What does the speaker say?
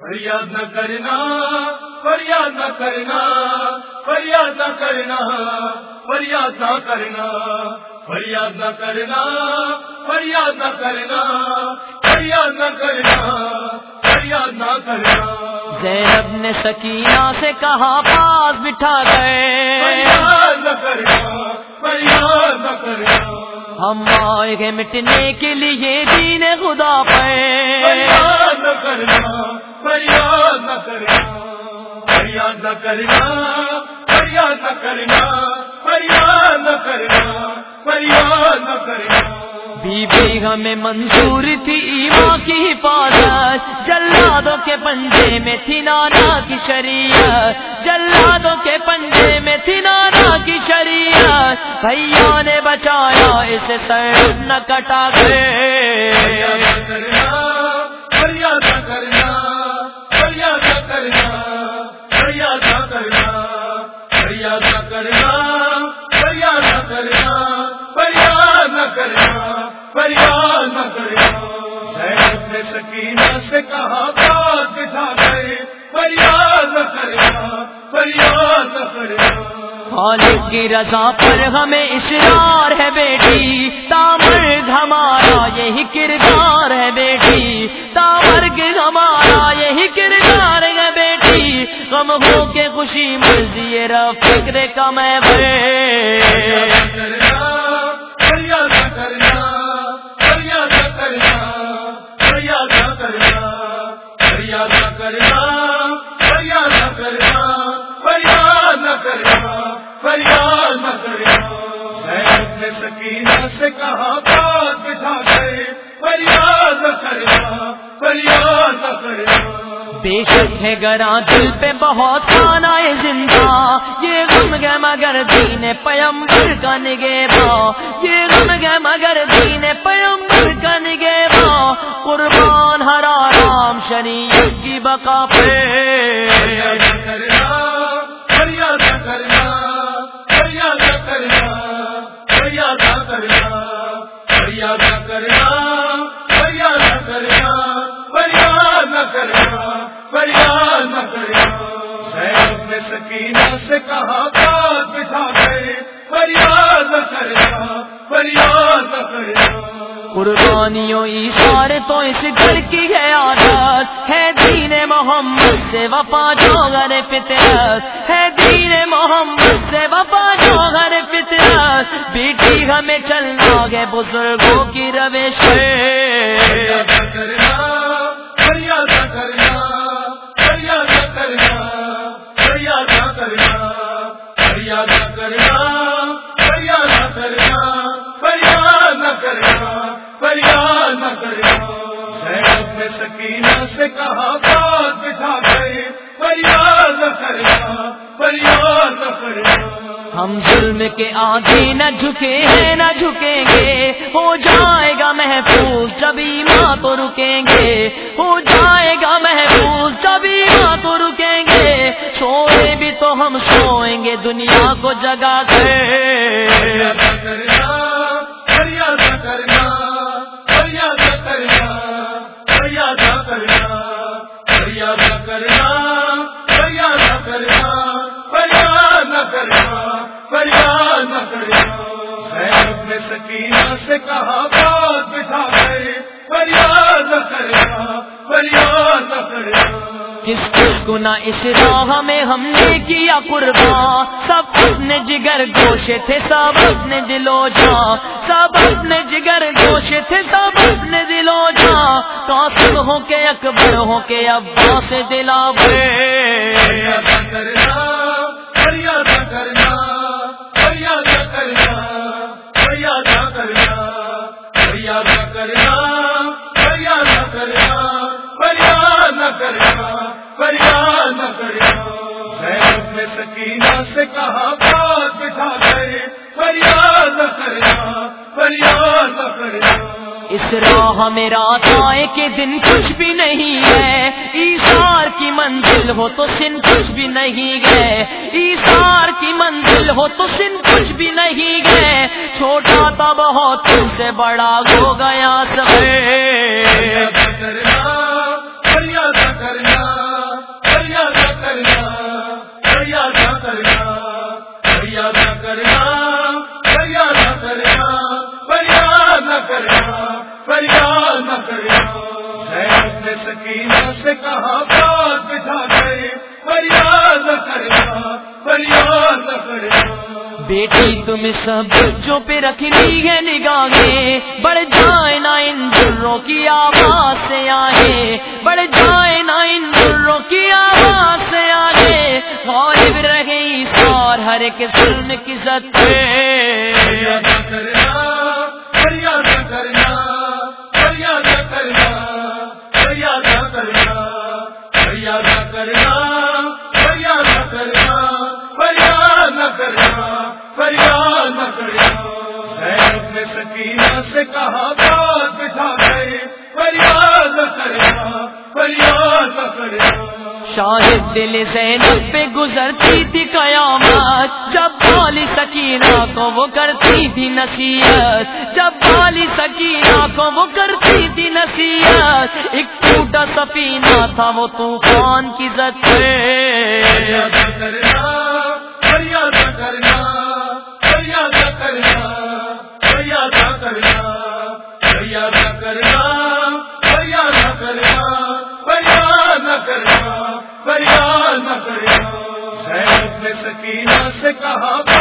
فریاد نہ کرنا، فریاد نہ کرنا، فریاد نہ کرنا، فریاد نہ کرنا، فریاد نہ کرنا، فریاد نہ کرنا، فریاد نہ کرنا، فریاد نہ کرنا۔ زینب نے سکینہ سے کہا پاس بٹھا گئے، فریاد نہ کرنا، فریاد نہ کرنا، ہم آئے گے مٹنے کے لیے دین خدا پہ۔ فریاد نہ کرنا، فریاد نہ کرنا، فریاد نہ کرنا، فریاد نہ کرنا، فریاد نہ کرنا، فریاد نہ کرنا۔ بی بی ہمیں منظور تھی ایمان کی حفاظت، جلادوں کے پنجے میں تھی نانا کی شریعت، جلادوں کے پنجے میں تھی نانا کی شریعت، بھیا نے بچایا اسے سر نہ کٹا کے۔ فریاد نہ کرنا، فریاد نہ کرنا، فریاد نہ کرنا، فریاد نہ کرنا، فریاد نہ کرنا، فریاد نہ کرنا، فریاد نہ کرنا، فریاد نہ کرنا۔ زینب نے سکینہ سے کہا پاس بٹھا گئے، فریاد نہ کرنا، فریاد نہ کرنا۔ خالق کی رضا پر ہمیں اصرار ہے بیٹی، تامرگ ہمارا یہی کردار ہے بیٹی، تامرگ ہمارا یہی کردار ہے بیٹی، غم ہو کے خوشی مرضی رب فکر کا میں بھرے۔ فریاد نہ کرنا، فریاد نہ کرنا، فریاد نہ کرنا، فریاد نہ کرنا، فریاد نہ کرنا، فریاد نہ کرنا، فریاد نہ کرنا۔ زینب نے سکینہ سے کہا پاس بٹھا گئے، فریاد نہ کرنا، فریاد نہ کرنا۔ بے شک ہے گراں دل پہ بہت کھانا ہے زندہ، یہ غم ہے مگر دین پیغمبر کا نگہباں، یہ غم ہے مگر دین پیغمبر کا نگہباں، قربان ہر آرام شریعت کی بقا پہ۔ فریاد نہ کرنا، فریاد نہ کرنا، فریاد نہ کرنا، فریاد نہ کرنا، فریاد نہ کرنا، فریاد نہ کرنا، فریاد نہ کرنا، فریاد نہ کرنا۔ زینب نے سکینہ سے کہا پاس بٹھا گئے، فریاد نہ کرنا، فریاد نہ کرنا۔ قربانیوں ایثار تو اس گھر کی ہے عادت، ہے دین محمد سے وفا جوہر فطرت، ہے دین محمد سے وفا جوہر فطرت، بیٹی ہمیں چلنا ہے بزرگوں کی روش پہ۔ فریاد نہ کرنا، فریاد نہ کرنا، فریاد نہ کرنا، فریاد نہ کرنا، فریاد نہ کرنا، فریاد نہ کرنا، فریاد نہ کرنا، فریاد نہ کرنا۔ زینب نے سکینہ سے کہا پاس بٹھا گئے، فریاد نہ کرنا، فریاد نہ کرنا۔ ہم ظلم کے آگے نہ جھکے ہیں نہ جھکیں گے، ہو جائے گا محفوظ جب ایمان تو رکیں گے، ہو جائے گا محفوظ جب ایمان تو رکیں گے، سوئے بھی تو ہم سوئیں گے دنیا کو جگا کے۔ فریاد نہ کرنا، فریاد نہ کرنا، فریاد نہ کرنا، فریاد نہ کرنا، فریاد نہ کرنا، فریاد نہ کرنا، فریاد نہ کرنا، فریاد نہ کرنا۔ زینب نے سکینہ سے کہا پاس بٹھا گئے، فریاد نہ کرنا، فریاد نہ کرنا۔ کس کس گناہ اس راہ میں ہم نے کیا قربان، سب اپنے جگر گوشے تھے سب اپنے دلو جاں، سب اپنے جگر گوشے تھے سب اپنے دلو جاں، قاسم ہو کے اکبر ہو کے عباس دلاور۔ فریاد نہ کرنا، فریاد نہ کرنا، فریاد نہ کرنا، فریاد نہ کرنا، فریاد نہ کرنا، فریاد نہ کرنا، فریاد نہ کرنا، فریاد نہ کرنا۔ زینب نے سکینہ سے کہا پاس بٹھا گئے، فریاد نہ کرنا، فریاد نہ کرنا۔ اس راہ میں رات آئے کے دن کچھ بھی نہیں ہے، ایثار کی منزل ہو تو سن کچھ بھی نہیں گئے، ایثار کی منزل ہو تو سن کچھ بھی نہیں گئے، چھوٹا تھا بہت تم سے بڑا ہو گیا سب۔ فریاد نہ کرنا، فریاد نہ کرنا، میں سب جو پہ رکھنی ہے نگاہیں، بڑھ جائے نا ان دروں کی آواز سے آگے، بڑھ جائے نا ان دروں کی آواز سے آگے، غالب رہے ایثار ہر ایک ظلم کی زد پہ۔ فریاد کرنا، فریاد کرنا، فریاد کرنا، فریاد کرنا، فریاد کرنا، فریاد کرنا، فریاد کرنا، فریاد کرنا۔ غیرت نے سکینہ سے کہا بات بٹھا گئے، فریاد کرنا، فریاد کرنا۔ شاہد دل زینب پہ گزرتی تھی قیامت، جب والی سکینہ کو وہ کرتی تھی نصیحت، جب والی سکینہ کو وہ کرتی تھی نصیحت، ایک ٹوٹا سفینہ تھا وہ طوفان کی زد پہ۔ فریاد کرنا، فریاد کرنا، فریاد کرنا، فریاد کرنا، فریاد کرنا، فریاد کرنا، فریاد کرنا، فریاد کرنا۔ غیرت نے سکینہ سے کہا